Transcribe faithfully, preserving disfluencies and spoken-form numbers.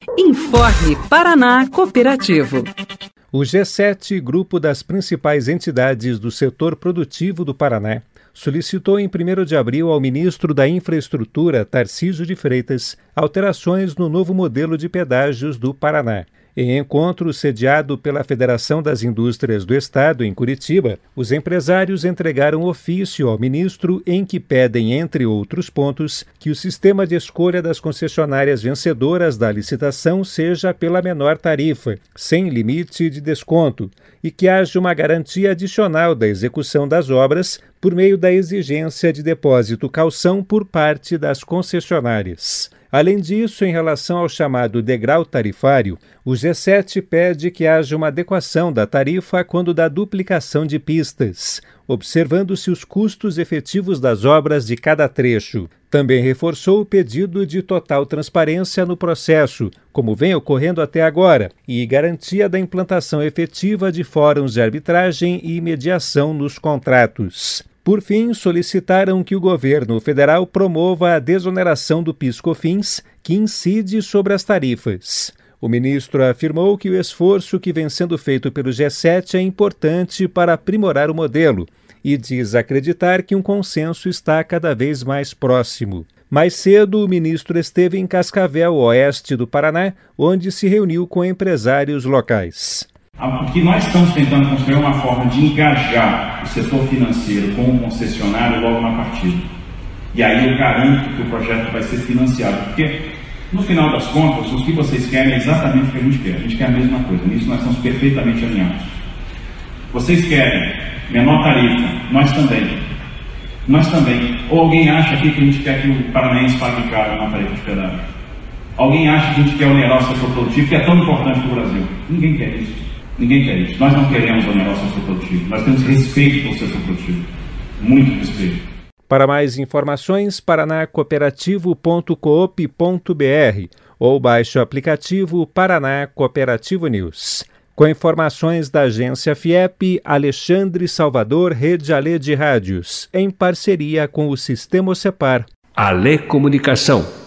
Informe Paraná Cooperativo. O G sete, grupo das principais entidades do setor produtivo do Paraná, solicitou em primeiro de abril ao ministro da Infraestrutura, Tarcísio de Freitas, alterações no novo modelo de pedágios do Paraná. Em encontro sediado pela Federação das Indústrias do Estado, em Curitiba, os empresários entregaram ofício ao ministro em que pedem, entre outros pontos, que o sistema de escolha das concessionárias vencedoras da licitação seja pela menor tarifa, sem limite de desconto, e que haja uma garantia adicional da execução das obras por meio da exigência de depósito calção por parte das concessionárias. Além disso, em relação ao chamado degrau tarifário, o G sete pede que haja uma adequação da tarifa quando da duplicação de pistas, observando-se os custos efetivos das obras de cada trecho. Também reforçou o pedido de total transparência no processo, como vem ocorrendo até agora, e garantia da implantação efetiva de fóruns de arbitragem e mediação nos contratos. Por fim, solicitaram que o governo federal promova a desoneração do PIS/COFINS, que incide sobre as tarifas. O ministro afirmou que o esforço que vem sendo feito pelo G sete é importante para aprimorar o modelo e diz acreditar que um consenso está cada vez mais próximo. Mais cedo, o ministro esteve em Cascavel, oeste do Paraná, onde se reuniu com empresários locais. O que nós estamos tentando construir é uma forma de engajar o setor financeiro com o concessionário logo na partida. E aí eu garanto que o projeto vai ser financiado, porque no final das contas o que vocês querem é exatamente o que a gente quer. A gente quer a mesma coisa, nisso nós estamos perfeitamente alinhados. Vocês querem menor tarifa, nós também. Nós também. Ou alguém acha aqui que a gente quer que o paranaense pague caro na tarifa de pedágio? Alguém acha que a gente quer onerar o setor produtivo, que é tão importante para o Brasil? Ninguém quer isso. Ninguém quer isso. Nós não queremos onerar o setor produtivo. Nós temos respeito pelo setor produtivo. Muito respeito. Para mais informações, paraná cooperativo ponto coop ponto br ou baixe o aplicativo Paraná Cooperativo News. Com informações da agência FIEP, Alexandre Salvador, Rede Alê de Rádios, em parceria com o Sistema Cepar. Alê Comunicação.